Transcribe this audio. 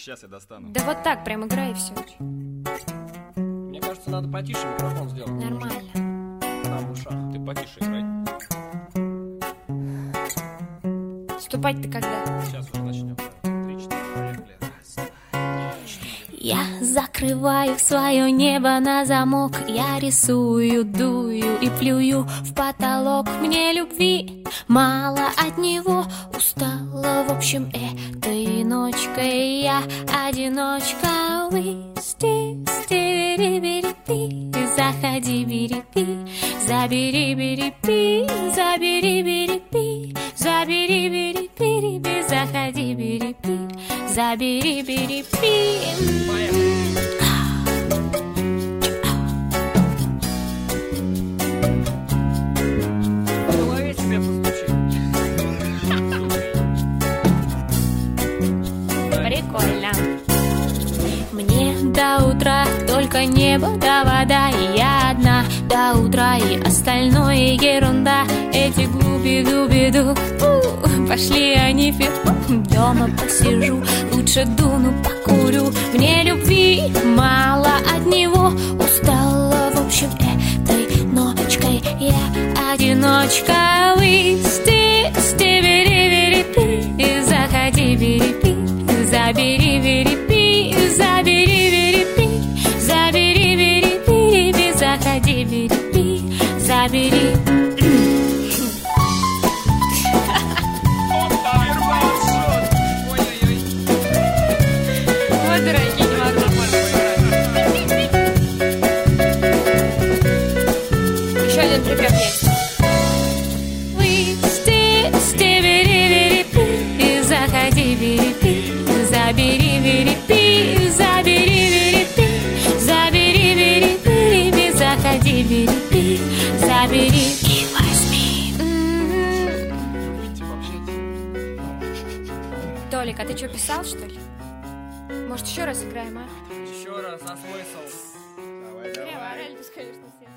Сейчас я достану. Да вот так, прям играй и все. Мне кажется, надо потише микрофон сделать. Нормально. Там в ушах. Ты потише играй. Вступать-то когда? Сейчас уже начнем. 3-4, поехали. Раз, два, 4. Я закрываю свое небо на замок. Я рисую, дую и плюю в потолок. Мне любви мало от него. Устала, в общем, этой ночкой. Я одиночка. Заходи, бери-пи, забери, бери-пи, забери, бери-пи, забери, бери-пи, заходи, бери-пи, забери, бери-пи. В голове тебе постучи. Прикольно. Мне до утра только небо да вода, и я одна до утра, и остальное ерунда. Эти губи-дуби-ду, пошли они фиг. Дома посижу, лучше дуну покурю. Мне любви мало от него. Устала, в общем, этой ночкой. Я одиночка. Бери-бери-пи, заходи, бери-пи, забери, бери-пи, забери, бери-пи, забери, бери-пи, заходи, бери-пи, забери. Вот дорогие, не могу. Еще один припев есть. Заходи, бери-пи, забери, бери-пи, забери, бери-пи, забери, бери-пи, заходи, бери-пи, забери и возьми. Толик, а ты что, писал, что ли? Может, еще раз играем, а? Еще раз, а смысл? Давай, Реально, конечно, все.